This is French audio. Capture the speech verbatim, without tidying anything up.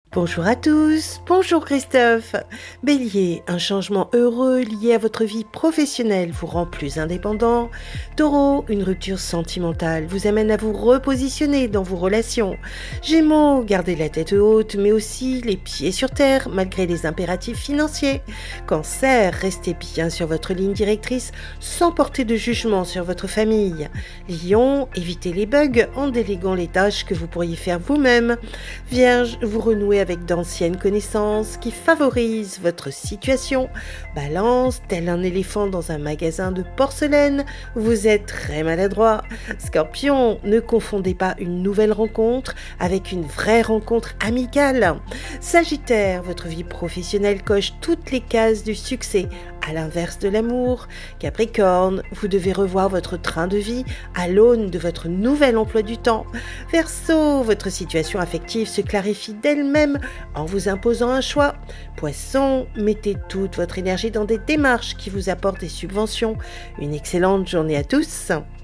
Bonjour à tous, bonjour Christophe. Bélier, un changement heureux lié à votre vie professionnelle vous rend plus indépendant. Taureau, une rupture sentimentale vous amène à vous repositionner dans vos relations. Gémeaux, gardez la tête haute mais aussi les pieds sur terre malgré les impératifs financiers. Cancer, restez bien sur votre ligne directrice sans porter de jugement sur votre famille. Lion, évitez les bugs en déléguant les tâches que vous pourriez faire vous-même. Vierge, vous renouez avec d'anciennes connaissances qui favorisent votre situation. Balance, tel un éléphant dans un magasin de porcelaine, vous êtes très maladroit. Scorpion, ne confondez pas une nouvelle rencontre avec une vraie rencontre amicale. Sagittaire, votre vie professionnelle coche toutes les cases du succès, à l'inverse de l'amour. Capricorne, vous devez revoir votre train de vie à l'aune de votre nouvel emploi du temps. Verseau, votre situation affective se clarifie d'elle-même en vous imposant un choix. Poisson, mettez toute votre énergie dans des démarches qui vous apportent des subventions. Une excellente journée à tous.